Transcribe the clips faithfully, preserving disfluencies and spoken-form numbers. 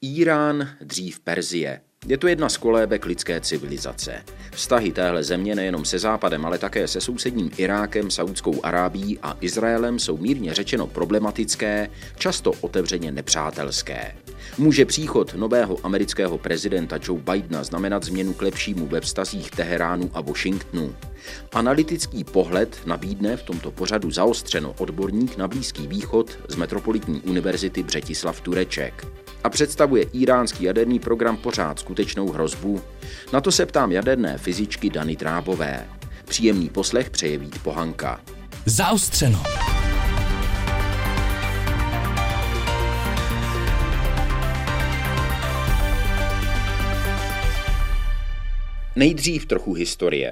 Írán, dřív Perzie. Je to jedna z kolébek lidské civilizace. Vztahy téhle země nejenom se Západem, ale také se sousedním Irákem, Saudskou Arábií a Izraelem jsou mírně řečeno problematické, často otevřeně nepřátelské. Může příchod nového amerického prezidenta Joe Bidena znamenat změnu k lepšímu ve vztazích Teheránu a Washingtonu. Analytický pohled nabídne v tomto pořadu zaostřeno odborník na Blízký východ z Metropolitní univerzity Břetislav Tureček. A představuje íránský jaderný program pořád skutečnou hrozbu? Na to se ptám jaderné fyzičky Dany Drábové. Příjemný poslech přeje Vít Pohanka. Zaostřeno. Nejdřív trochu historie.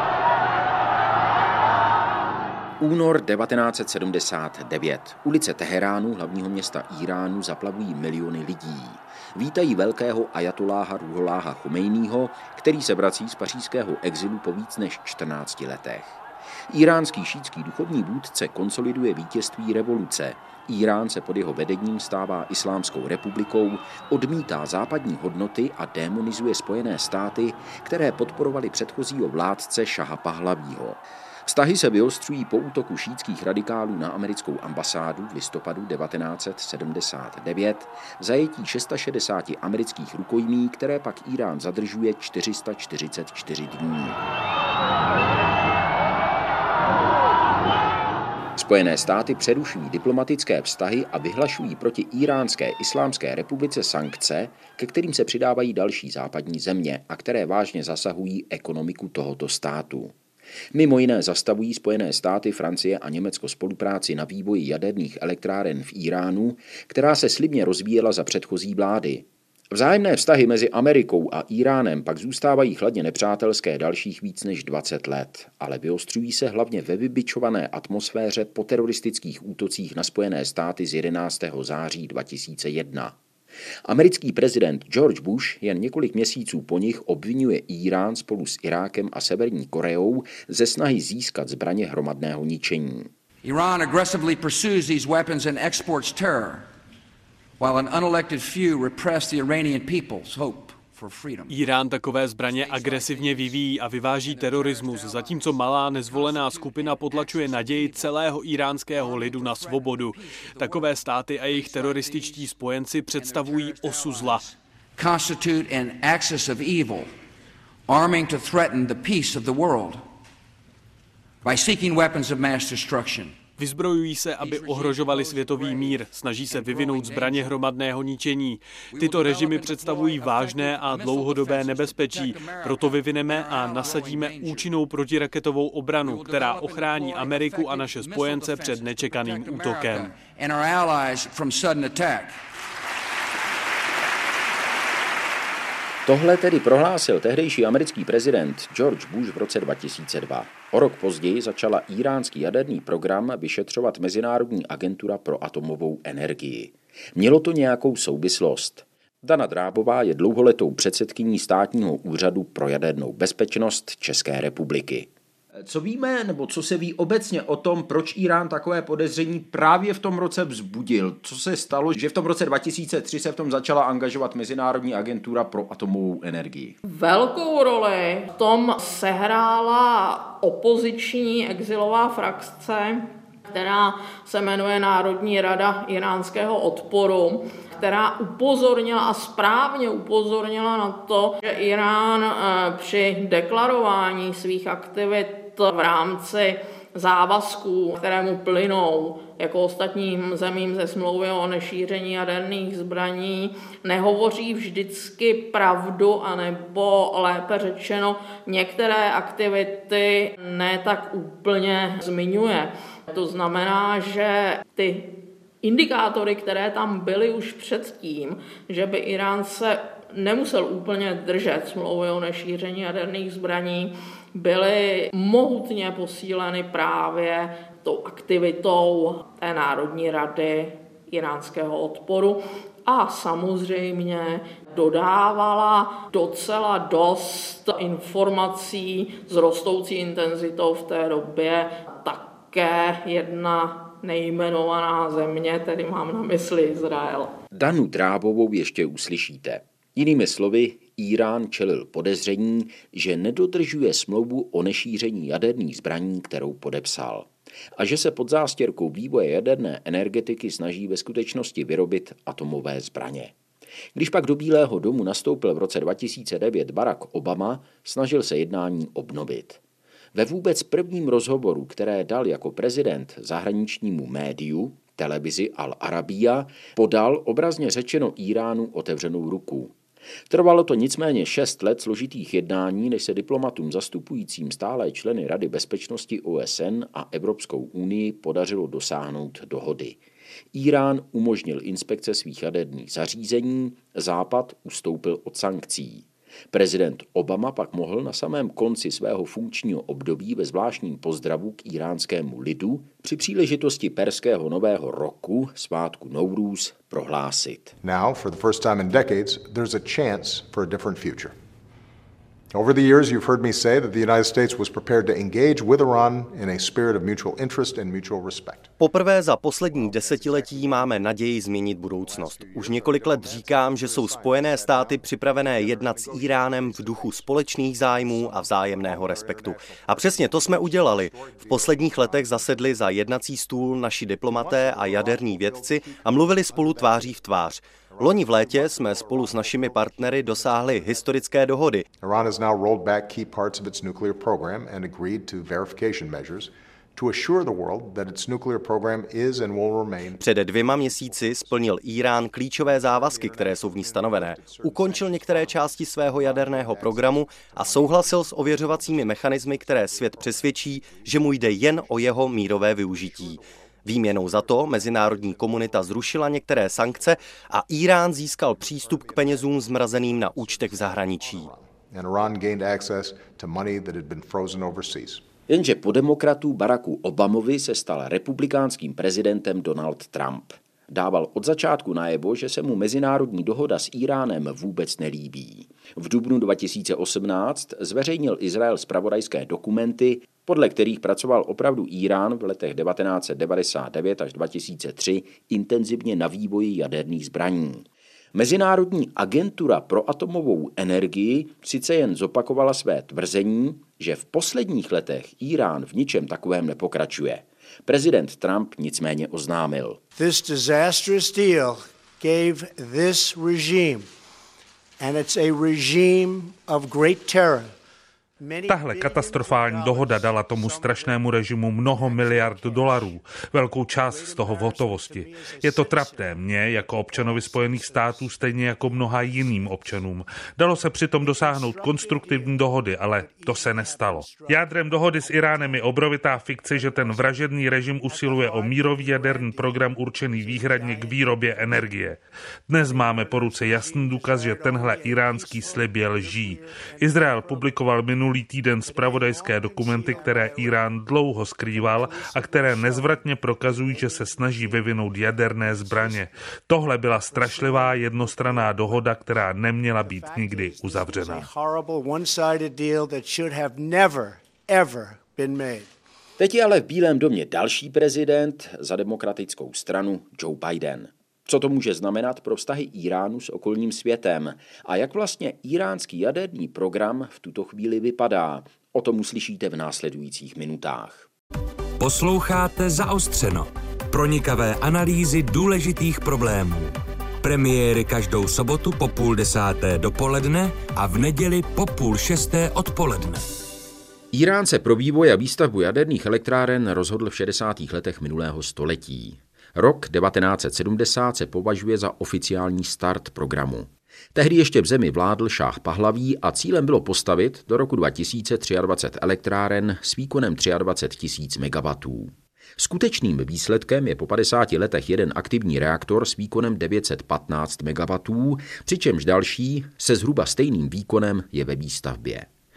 Únor devatenáct set sedmdesát devět. Ulice Teheránu, hlavního města Íránu, zaplavují miliony lidí. Vítají velkého ajatoláha Ruholláha Chomejního, který se vrací z pařížského exilu po víc než čtrnácti letech. Íránský šítský duchovní vůdce konsoliduje vítězství revoluce. Írán se pod jeho vedením stává islámskou republikou, odmítá západní hodnoty a démonizuje Spojené státy, které podporovaly předchozího vládce Šaha Pahlavího. Vztahy se vyostřují po útoku šítských radikálů na americkou ambasádu v listopadu devatenáct set sedmdesát devět, v zajetí šedesáti šesti amerických rukojmí, které pak Írán zadržuje čtyři sta čtyřicet čtyři dní. Spojené státy přerušují diplomatické vztahy a vyhlašují proti Íránské islámské republice sankce, ke kterým se přidávají další západní země a které vážně zasahují ekonomiku tohoto státu. Mimo jiné zastavují Spojené státy, Francie a Německo spolupráci na vývoji jaderných elektráren v Íránu, která se slibně rozvíjela za předchozí vlády. Vzájemné vztahy mezi Amerikou a Íránem pak zůstávají chladně nepřátelské dalších víc než dvacet let, ale vyostřují se hlavně ve vybičované atmosféře po teroristických útocích na Spojené státy z jedenáctého září dva tisíce jedna. Americký prezident George Bush jen několik měsíců po nich obvinuje Írán spolu s Irákem a Severní Koreou ze snahy získat zbraně hromadného ničení. Iran aggressively pursues these weapons and exports terror, while an unelected few repress the Iranian people's hope for freedom. Írán takové zbraně agresivně vyvíjí a vyváží terorismus, zatímco malá nezvolená skupina potlačuje naději celého íránského lidu na svobodu. Takové státy a jejich terorističtí spojenci představují osu zla. Constitute an axis of evil, arming to threaten the peace of the world by seeking weapons of mass destruction. Vyzbrojují se, aby ohrožovali světový mír, snaží se vyvinout zbraně hromadného ničení. Tyto režimy představují vážné a dlouhodobé nebezpečí, proto vyvineme a nasadíme účinnou protiraketovou obranu, která ochrání Ameriku a naše spojence před nečekaným útokem. Tohle tedy prohlásil tehdejší americký prezident George Bush v roce dva tisíce dva. O rok později začala íránský jaderný program vyšetřovat Mezinárodní agentura pro atomovou energii. Mělo to nějakou souvislost. Dana Drábová je dlouholetou předsedkyní Státního úřadu pro jadernou bezpečnost České republiky. Co víme, nebo co se ví obecně o tom, proč Írán takové podezření právě v tom roce vzbudil? Co se stalo, že v tom roce dva tisíce tři se v tom začala angažovat Mezinárodní agentura pro atomovou energii? Velkou roli v tom sehrála opoziční exilová frakce, která se jmenuje Národní rada iránského odporu, která upozornila a správně upozornila na to, že Irán při deklarování svých aktivit v rámci závazků, které mu plynou jako ostatním zemím ze smlouvy o nešíření jaderných zbraní, nehovoří vždycky pravdu, anebo lépe řečeno některé aktivity ne tak úplně zmiňuje. To znamená, že ty indikátory, které tam byly už předtím, že by Irán se nemusel úplně držet smlouvy o nešíření jaderných zbraní, byly mohutně posíleny právě tou aktivitou té Národní rady iránského odporu a samozřejmě dodávala docela dost informací s rostoucí intenzitou v té době také jedna nejmenovaná země, tedy mám na mysli Izrael. Danu Drábovou ještě uslyšíte. Jinými slovy, Írán čelil podezření, že nedodržuje smlouvu o nešíření jaderných zbraní, kterou podepsal. A že se pod zástěrkou vývoje jaderné energetiky snaží ve skutečnosti vyrobit atomové zbraně. Když pak do Bílého domu nastoupil v roce dva tisíce devět Barack Obama, snažil se jednání obnovit. Ve vůbec prvním rozhovoru, které dal jako prezident zahraničnímu médiu, televizi Al Arabiya, podal obrazně řečeno Íránu otevřenou ruku. Trvalo to nicméně šest let složitých jednání, než se diplomatům zastupujícím stálé členy Rady bezpečnosti O S N a Evropskou unii podařilo dosáhnout dohody. Írán umožnil inspekce svých jaderných zařízení, Západ ustoupil od sankcí. Prezident Obama pak mohl na samém konci svého funkčního období ve zvláštním pozdravu k íránskému lidu při příležitosti perského nového roku, svátku Nowruz, prohlásit. Now, for the first time in decades, there's a chance for a different future. Over the years, you've heard me say that the United States was prepared to engage with Iran in a spirit of mutual interest and mutual respect. Poprvé za poslední desetiletí máme naději změnit budoucnost. Už několik let říkám, že jsou Spojené státy připravené jednat s Íránem v duchu společných zájmů a vzájemného respektu. A přesně to jsme udělali. V posledních letech zasedli za jednací stůl naši diplomaté a jaderní vědci a mluvili spolu tváří v tvář. Loni v létě jsme spolu s našimi partnery dosáhli historické dohody. Iran has now rolled back key parts of its nuclear program and agreed to verification measures to assure the world that its nuclear program is and will remain. Před dvěma měsíci splnil Írán klíčové závazky, které jsou v ní stanovené. Ukončil některé části svého jaderného programu a souhlasil s ověřovacími mechanismy, které svět přesvědčí, že mu jde jen o jeho mírové využití. Výměnou za to mezinárodní komunita zrušila některé sankce a Írán získal přístup k penězům zmrazeným na účtech v zahraničí. Jenže po demokratů Baracku Obamovi se stal republikánským prezidentem Donald Trump. Dával od začátku najevo, že se mu mezinárodní dohoda s Íránem vůbec nelíbí. V dubnu dva tisíce osmnáct zveřejnil Izrael zpravodajské dokumenty, podle kterých pracoval opravdu Írán v letech devatenáct set devadesát devět až dva tisíce tři intenzivně na vývoji jaderných zbraní. Mezinárodní agentura pro atomovou energii sice jen zopakovala své tvrzení, že v posledních letech Írán v ničem takovém nepokračuje. Prezident Trump nicméně oznámil. This disastrous deal gave this regime, and it's a regime of great terror. Tahle katastrofální dohoda dala tomu strašnému režimu mnoho miliard dolarů, velkou část z toho v hotovosti. Je to trapné mně, jako občanovi Spojených států, stejně jako mnoha jiným občanům. Dalo se přitom dosáhnout konstruktivní dohody, ale to se nestalo. Jádrem dohody s Iránem je obrovitá fikce, že ten vražedný režim usiluje o mírový jaderný program určený výhradně k výrobě energie. Dnes máme po ruce jasný důkaz, že tenhle iránský slib je lží. Izrael publikoval minulý Minulý týden zpravodajské dokumenty, které Írán dlouho skrýval a které nezvratně prokazují, že se snaží vyvinout jaderné zbraně. Tohle byla strašlivá jednostranná dohoda, která neměla být nikdy uzavřena. Teď je ale v Bílém domě další prezident za demokratickou stranu Joe Biden. Co to může znamenat pro vztahy Íránu s okolním světem a jak vlastně íránský jaderný program v tuto chvíli vypadá, o tom uslyšíte v následujících minutách. Posloucháte Zaostřeno. Pronikavé analýzy důležitých problémů. Premiéry každou sobotu po půl desáté dopoledne a v neděli po půl šesté odpoledne. Írán se pro vývoj a výstavbu jaderných elektráren rozhodl v šedesátých letech minulého století. Rok devatenáct set sedmdesát se považuje za oficiální start programu. Tehdy ještě v zemi vládl šáh Pahlaví a cílem bylo postavit do roku dva tisíce dvacet tři elektráren s výkonem dvacet tři tisíc megawattů. Skutečným výsledkem je po padesáti letech jeden aktivní reaktor s výkonem devět set patnáct megawattů, přičemž další se zhruba stejným výkonem je ve výstavbě.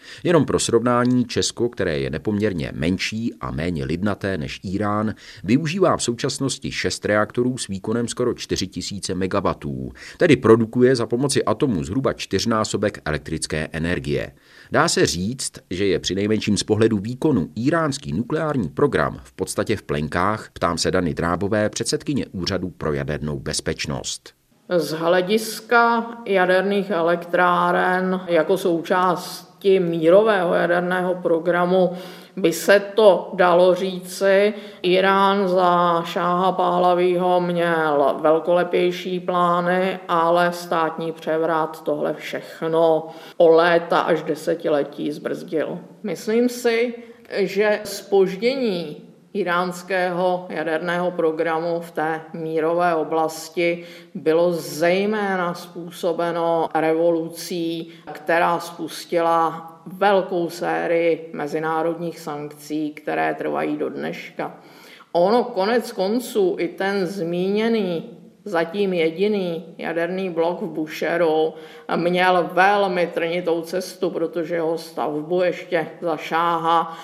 Jenom pro srovnání, Česko, které je nepoměrně menší a méně lidnaté než Írán, využívá v současnosti šest reaktorů s výkonem skoro čtyři tisíce megawattů, tedy produkuje za pomoci atomu zhruba čtyřnásobek elektrické energie. Dá se říct, že je přinejmenším z pohledu výkonu íránský nukleární program v podstatě v plenkách, ptám se Dany Drábové, předsedkyně Úřadu pro jadernou bezpečnost. Z hlediska jaderných elektráren jako součásti mírového jaderného programu by se to dalo říci. Irán za šáha Pahlavího měl velkolepější plány, ale státní převrat tohle všechno o léta až desetiletí zbrzdil. Myslím si, že zpoždění iránského jaderného programu v té mírové oblasti bylo zejména způsobeno revolucí, která spustila velkou sérii mezinárodních sankcí, které trvají do dneška. Ono konec konců i ten zmíněný zatím jediný jaderný blok v Busheru měl velmi trnitou cestu, protože jeho stavbu ještě za šáha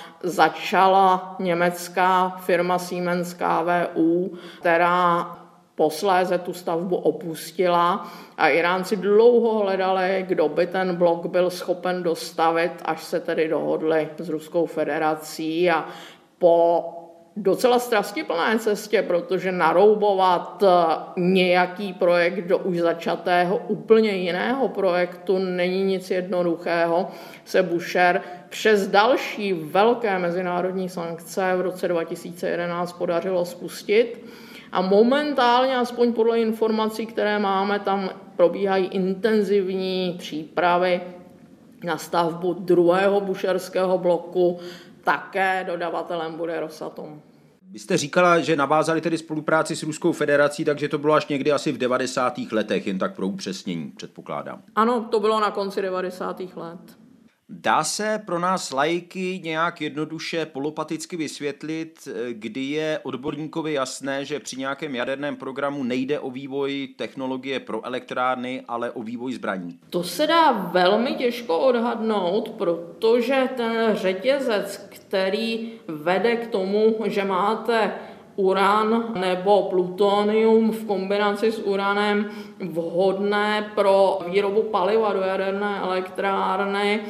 začala německá firma Siemens K V U, která posléze tu stavbu opustila a Iránci dlouho hledali, kdo by ten blok byl schopen dostavit, až se tedy dohodli s Ruskou federací a po docela strastiplné cestě, protože naroubovat nějaký projekt do už začatého úplně jiného projektu není nic jednoduchého, se Busher přes další velké mezinárodní sankce v roce dva tisíce jedenáct podařilo spustit. A momentálně, aspoň podle informací, které máme, tam probíhají intenzivní přípravy na stavbu druhého busherského bloku. Také dodavatelem bude Rosatom. Vy jste říkala, že navázali tedy spolupráci s Ruskou federací, takže to bylo až někdy asi v devadesátých letech, jen tak pro upřesnění, předpokládám. Ano, to bylo na konci devadesátých let. Dá se pro nás laiky nějak jednoduše polopaticky vysvětlit, kdy je odborníkovi jasné, že při nějakém jaderném programu nejde o vývoj technologie pro elektrárny, ale o vývoj zbraní? To se dá velmi těžko odhadnout, protože ten řetězec, který vede k tomu, že máte uran nebo plutonium v kombinaci s uranem vhodné pro výrobu paliva do jaderné elektrárny,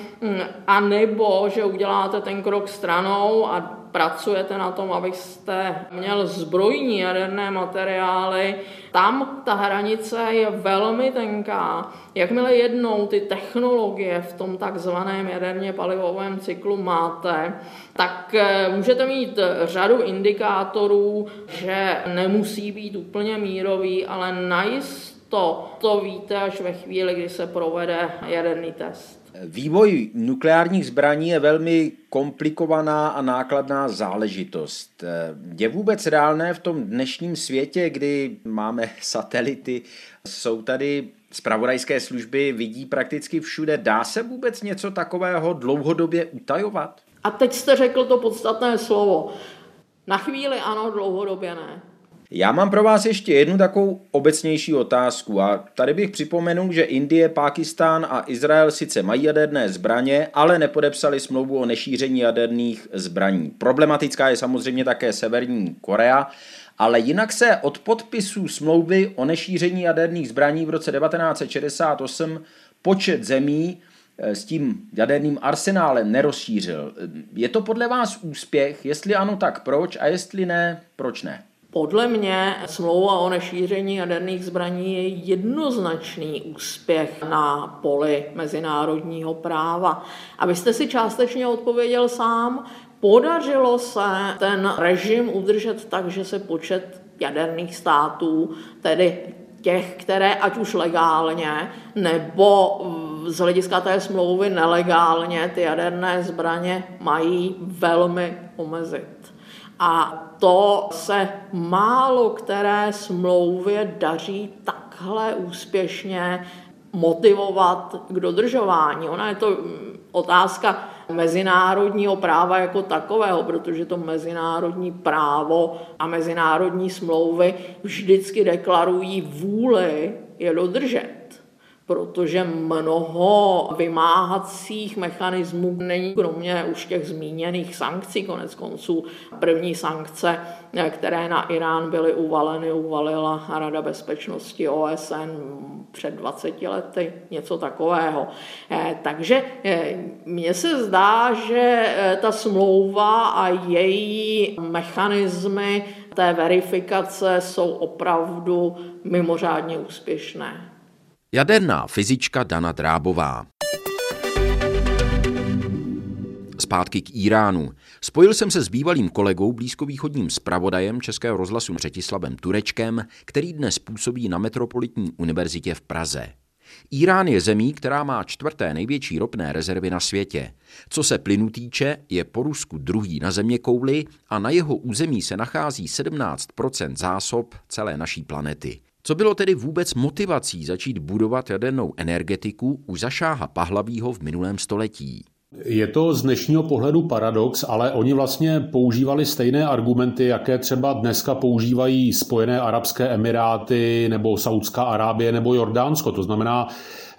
a nebo že uděláte ten krok stranou a pracujete na tom, abyste měl zbrojní jaderné materiály. Tam ta hranice je velmi tenká. Jakmile jednou ty technologie v tom takzvaném jaderně palivovém cyklu máte, tak můžete mít řadu indikátorů, že nemusí být úplně mírový, ale najisto to víte až ve chvíli, kdy se provede jaderný test. Vývoj nukleárních zbraní je velmi komplikovaná a nákladná záležitost. Je vůbec reálné v tom dnešním světě, kdy máme satelity, jsou tady zpravodajské služby, vidí prakticky všude, dá se vůbec něco takového dlouhodobě utajovat? A teď jste řekl to podstatné slovo. Na chvíli ano, dlouhodobě ne. Já mám pro vás ještě jednu takovou obecnější otázku a tady bych připomenul, že Indie, Pákistán a Izrael sice mají jaderné zbraně, ale nepodepsali smlouvu o nešíření jaderných zbraní. Problematická je samozřejmě také Severní Korea, ale jinak se od podpisu smlouvy o nešíření jaderných zbraní v roce devatenáct set šedesát osm počet zemí s tím jaderným arsenálem nerozšířil. Je to podle vás úspěch? Jestli ano, tak proč? A jestli ne, proč ne? Podle mě smlouva o nešíření jaderných zbraní je jednoznačný úspěch na poli mezinárodního práva. Abyste si částečně odpověděl sám, podařilo se ten režim udržet tak, že se počet jaderných států, tedy těch, které ať už legálně nebo z hlediska té smlouvy nelegálně ty jaderné zbraně mají velmi omezit. A to se málo které smlouvě daří takhle úspěšně motivovat k dodržování. Ona je to otázka mezinárodního práva jako takového, protože to mezinárodní právo a mezinárodní smlouvy vždycky deklarují vůli je dodržet. protože mnoho vymáhacích mechanismů není, kromě už těch zmíněných sankcí, konec konců první sankce, které na Irán byly uvaleny, uvalila Rada bezpečnosti O S N před dvaceti lety, něco takového. Takže mně se zdá, že ta smlouva a její mechanismy té verifikace jsou opravdu mimořádně úspěšné. Jaderná fyzička Dana Drábová. Zpátky k Íránu. Spojil jsem se s bývalým kolegou, blízkovýchodním zpravodajem Českého rozhlasu Břetislavem Turečkem, který dnes působí na Metropolitní univerzitě v Praze. Írán je zemí, která má čtvrté největší ropné rezervy na světě. Co se plynu týče, je po Rusku druhý na zeměkouli a na jeho území se nachází sedmnáct procent zásob celé naší planety. Co bylo tedy vůbec motivací začít budovat jadernou energetiku u za šáha Pahlavího v minulém století? Je to z dnešního pohledu paradox, ale oni vlastně používali stejné argumenty, jaké třeba dneska používají Spojené arabské emiráty nebo Saudská Arábie nebo Jordánsko. To znamená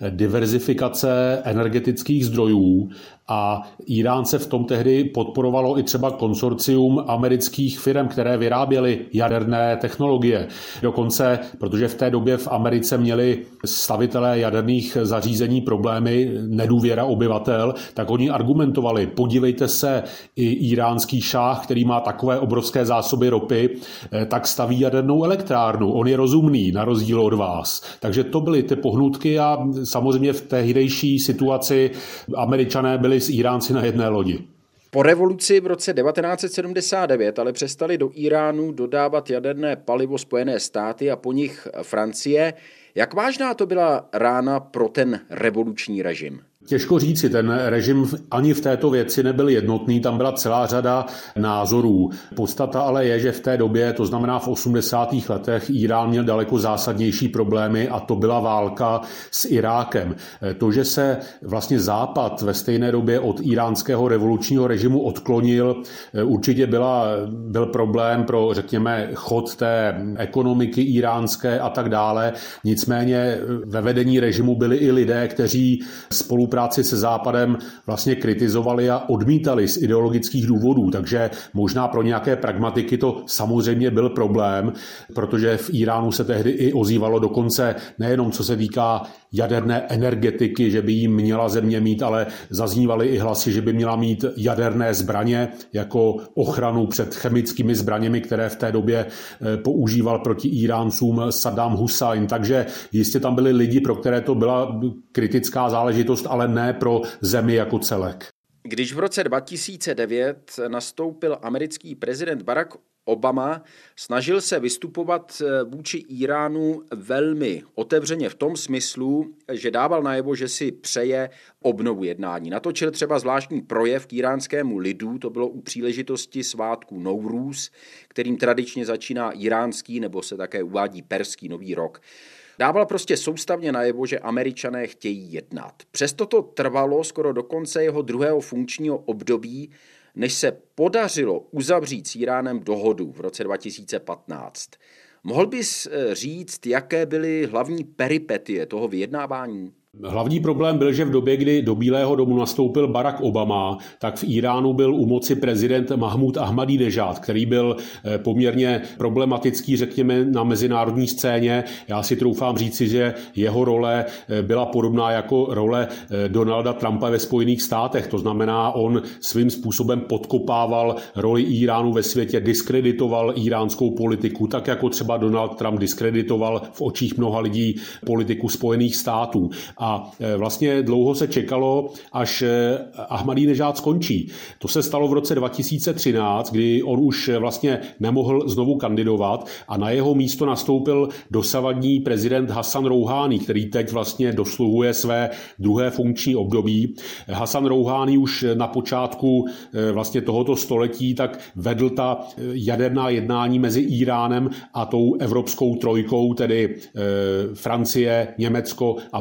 diverzifikace energetických zdrojů a Írán se v tom tehdy podporovalo i třeba konsorcium amerických firm, které vyráběly jaderné technologie. Dokonce, protože v té době v Americe měli stavitelé jaderných zařízení problémy, nedůvěra obyvatel, tak oni argumentovali, podívejte se, i íránský šáh, který má takové obrovské zásoby ropy, tak staví jadernou elektrárnu. On je rozumný, na rozdíl od vás. Takže to byly ty pohnutky a samozřejmě v tehdejší situaci Američané byli s Iránci na jedné lodi. Po revoluci v roce devatenáct set sedmdesát devět ale přestali do Iránu dodávat jaderné palivo Spojené státy a po nich Francie. Jak vážná to byla rána pro ten revoluční režim? Těžko říci, ten režim ani v této věci nebyl jednotný, tam byla celá řada názorů. Podstata ale je, že v té době, to znamená v osmdesátých letech, Irán měl daleko zásadnější problémy a to byla válka s Irákem. To, že se vlastně Západ ve stejné době od iránského revolučního režimu odklonil, určitě byla, byl problém pro, řekněme, chod té ekonomiky iránské a tak dále. Nicméně ve vedení režimu byli i lidé, kteří spolupracovali práci se Západem vlastně kritizovali a odmítali z ideologických důvodů, takže možná pro nějaké pragmatiky to samozřejmě byl problém, protože v Iránu se tehdy i ozývalo dokonce nejenom co se týká jaderné energetiky, že by jí měla země mít, ale zaznívaly i hlasy, že by měla mít jaderné zbraně jako ochranu před chemickými zbraněmi, které v té době používal proti Iráncům Saddam Husajn. Takže jistě tam byli lidi, pro které to byla kritická záležitost, ale ne pro zemi jako celek. Když v roce dva tisíce devět nastoupil americký prezident Barack Obama, snažil se vystupovat vůči Iránu velmi otevřeně v tom smyslu, že dával najevo, že si přeje obnovu jednání. Natočil třeba zvláštní projev k iránskému lidu, to bylo u příležitosti svátku Nouruz, kterým tradičně začíná iránský nebo se také uvádí perský nový rok. Dával prostě soustavně najevo, že Američané chtějí jednat. Přesto to trvalo skoro do konce jeho druhého funkčního období, než se podařilo uzavřít s Iránem dohodu v roce dva tisíce patnáct. Mohl bys říct, jaké byly hlavní peripetie toho vyjednávání? Hlavní problém byl, že v době, kdy do Bílého domu nastoupil Barack Obama, tak v Iránu byl u moci prezident Mahmud Ahmadinejad, který byl poměrně problematický, řekněme, na mezinárodní scéně. Já si troufám říci, že jeho role byla podobná jako role Donalda Trumpa ve Spojených státech. To znamená, on svým způsobem podkopával roli Iránu ve světě, diskreditoval iránskou politiku, tak jako třeba Donald Trump diskreditoval v očích mnoha lidí politiku Spojených států. A vlastně dlouho se čekalo, až Ahmadinejad skončí. To se stalo v roce dva tisíce třináct, kdy on už vlastně nemohl znovu kandidovat a na jeho místo nastoupil dosavadní prezident Hasan Rouhání, který teď vlastně dosluhuje své druhé funkční období. Hasan Rouhání už na počátku vlastně tohoto století tak vedl ta jaderná jednání mezi Iránem a tou evropskou trojkou, tedy Francie, Německo a Británie.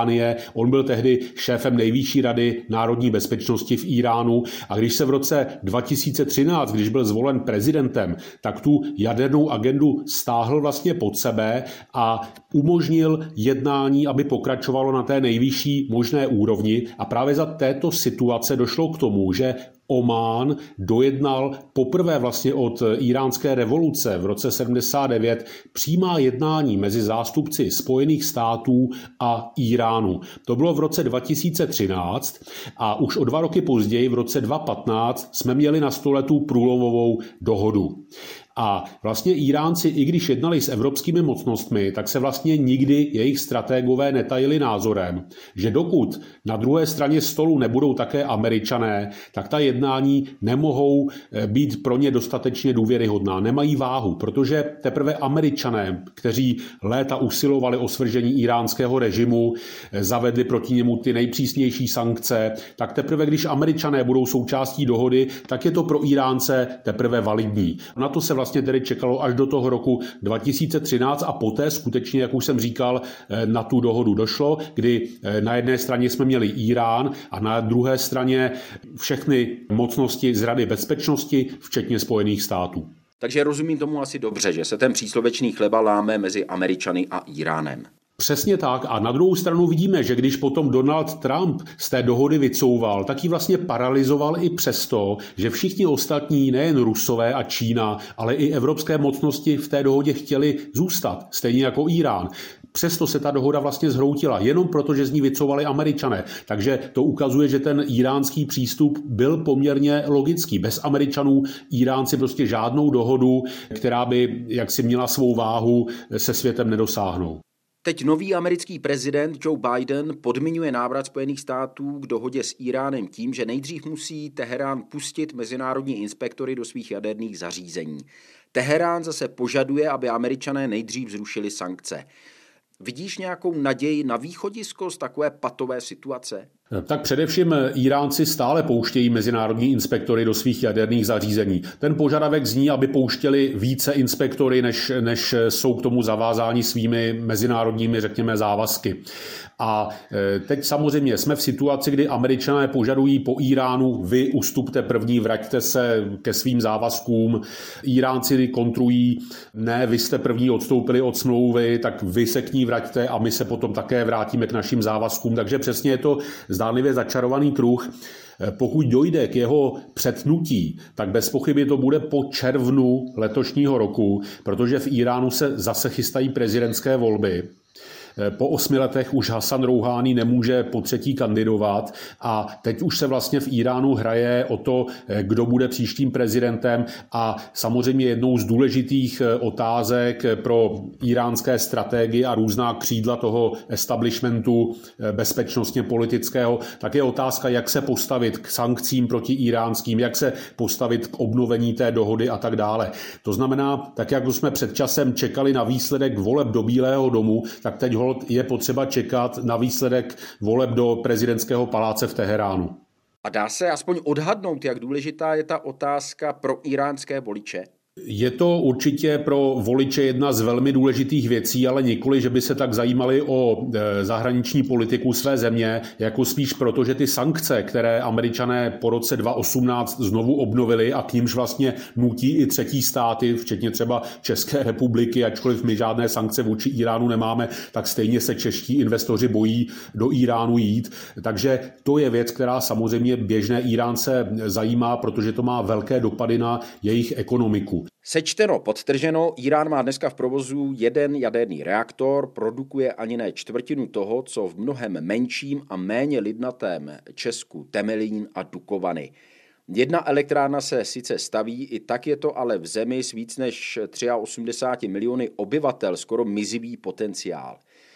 Rouhánie. On byl tehdy šéfem nejvyšší rady národní bezpečnosti v Íránu a když se v roce dva tisíce třináct, když byl zvolen prezidentem, tak tu jadernou agendu stáhl vlastně pod sebe a umožnil jednání, aby pokračovalo na té nejvyšší možné úrovni a právě za této situace došlo k tomu, že Omán dojednal poprvé vlastně od íránské revoluce v roce sedmdesát devět přímá jednání mezi zástupci Spojených států a Íránu. To bylo v roce dva tisíce třináct a už o dva roky později, v roce dva tisíce patnáct, jsme měli na stole tu průlomovou dohodu. A vlastně Íránci, i když jednali s evropskými mocnostmi, tak se vlastně nikdy jejich strategové netajili názorem, že dokud na druhé straně stolu nebudou také Američané, tak ta jednání nemohou být pro ně dostatečně důvěryhodná, nemají váhu, protože teprve Američané, kteří léta usilovali o svržení iránského režimu, zavedli proti němu ty nejpřísnější sankce, tak teprve když Američané budou součástí dohody, tak je to pro Íránce teprve validní. Na to se vlastně Vlastně tedy čekalo až do toho roku dva tisíce třináct a poté skutečně, jak už jsem říkal, na tu dohodu došlo, kdy na jedné straně jsme měli Írán a na druhé straně všechny mocnosti z Rady bezpečnosti, včetně Spojených států. Takže rozumím tomu asi dobře, že se ten příslovečný chleba láme mezi Američany a Íránem. Přesně tak. A na druhou stranu vidíme, že když potom Donald Trump z té dohody vycouval, tak ji vlastně paralyzoval i přesto, že všichni ostatní, nejen Rusové a Čína, ale i evropské mocnosti v té dohodě chtěli zůstat, stejně jako Írán. Přesto se ta dohoda vlastně zhroutila, jenom proto, že z ní vycouvali Američané. Takže to ukazuje, že ten íránský přístup byl poměrně logický. Bez Američanů Íránci prostě žádnou dohodu, která by jaksi měla svou váhu, se světem nedosáhnou. Teď nový americký prezident Joe Biden podmiňuje návrat Spojených států k dohodě s Íránem tím, že nejdřív musí Teherán pustit mezinárodní inspektory do svých jaderných zařízení. Teherán zase požaduje, aby Američané nejdřív zrušili sankce. Vidíš nějakou naději na východisko z takové patové situace? Tak především Íránci stále pouštějí mezinárodní inspektory do svých jaderných zařízení. Ten požadavek zní, aby pouštěli více inspektory, než, než jsou k tomu zavázáni svými mezinárodními, řekněme, závazky. A teď samozřejmě jsme v situaci, kdy Američané požadují po Íránu, vy ustupte první, vraťte se ke svým závazkům. Iránci kontrují, ne, vy jste první odstoupili od smlouvy, tak vy se k ní vraťte a my se potom také vrátíme k našim závazkům. Takže přesně je to zdánlivě začarovaný kruh. Pokud dojde k jeho přetnutí, tak bez pochyby to bude po červnu letošního roku, protože v Íránu se zase chystají prezidentské volby. Po osmi letech už Hasan Rouhání nemůže po třetí kandidovat a teď už se vlastně v Íránu hraje o to, kdo bude příštím prezidentem a samozřejmě jednou z důležitých otázek pro íránské strategie a různá křídla toho establishmentu bezpečnostně politického, tak je otázka, jak se postavit k sankcím proti iránským, jak se postavit k obnovení té dohody a tak dále. To znamená, tak jak jsme před časem čekali na výsledek voleb do Bílého domu, tak teď je potřeba čekat na výsledek voleb do prezidentského paláce v Teheránu. A dá se aspoň odhadnout, jak důležitá je ta otázka pro iránské voliče? Je to určitě pro voliče jedna z velmi důležitých věcí, ale nikoli, že by se tak zajímali o zahraniční politiku své země, jako spíš proto, že ty sankce, které Američané po roce dva tisíce osmnáct znovu obnovili a k nímž vlastně nutí i třetí státy, včetně třeba České republiky, ačkoliv my žádné sankce vůči Íránu nemáme, tak stejně se čeští investoři bojí do Íránu jít. Takže to je věc, která samozřejmě běžné Íránce zajímá, protože to má velké dopady na jejich ekonomiku. Sečteno, podtrženo, Írán má dneska v provozu jeden jaderný reaktor, produkuje ani ne čtvrtinu toho, co v mnohem menším a méně lidnatém Česku Temelín a Dukovany. Jedna elektrárna se sice staví, i tak je to ale v zemi s víc než osmdesáti třemi miliony obyvatel skoro mizivý potenciál.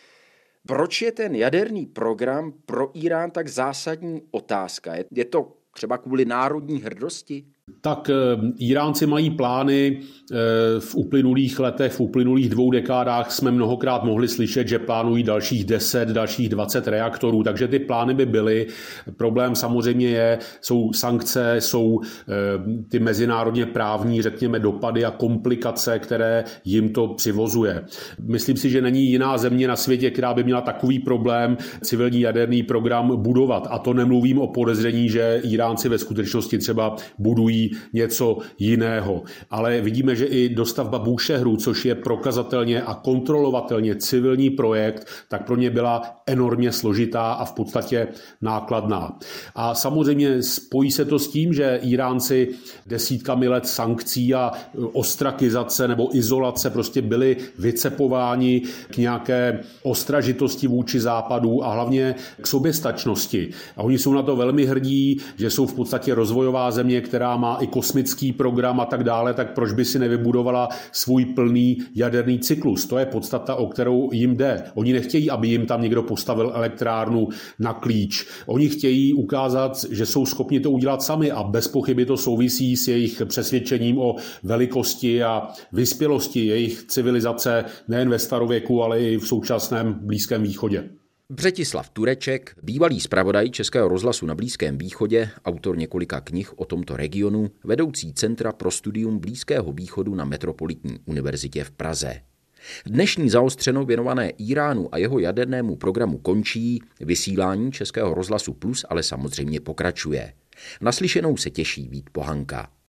Proč je ten jaderný program pro Írán tak zásadní otázka? Je to třeba kvůli národní hrdosti? Tak Iránci mají plány. V uplynulých letech, v uplynulých dvou dekádách jsme mnohokrát mohli slyšet, že plánují dalších deset, dalších dvacet reaktorů, takže ty plány by byly. Problém samozřejmě je, jsou sankce, jsou ty mezinárodně právní, řekněme, dopady a komplikace, které jim to přivozuje. Myslím si, že není jiná země na světě, která by měla takový problém civilní jaderný program budovat. A to nemluvím o podezření, že Iránci ve skutečnosti třeba budují něco jiného. Ale vidíme, že i dostavba Búšehru, což je prokazatelně a kontrolovatelně civilní projekt, tak pro ně byla enormně složitá a v podstatě nákladná. A samozřejmě spojí se to s tím, že Iránci desítkami let sankcí a ostrakizace nebo izolace prostě byli vycepováni k nějaké ostražitosti vůči západu a hlavně k soběstačnosti. A oni jsou na to velmi hrdí, že jsou v podstatě rozvojová země, která má i kosmický program a tak dále, tak proč by si nevybudovala svůj plný jaderný cyklus? To je podstata, o kterou jim jde. Oni nechtějí, aby jim tam někdo postavil elektrárnu na klíč. Oni chtějí ukázat, že jsou schopni to udělat sami a bez pochyby to souvisí s jejich přesvědčením o velikosti a vyspělosti jejich civilizace nejen ve starověku, ale i v současném Blízkém východě. Břetislav Tureček, bývalý zpravodaj Českého rozhlasu na Blízkém východě, autor několika knih o tomto regionu, vedoucí Centra pro studium Blízkého východu na Metropolitní univerzitě v Praze. Dnešní zaostřeno věnované Íránu a jeho jadernému programu končí, vysílání Českého rozhlasu Plus ale samozřejmě pokračuje. Naslyšenou se těší Vít Pohanka.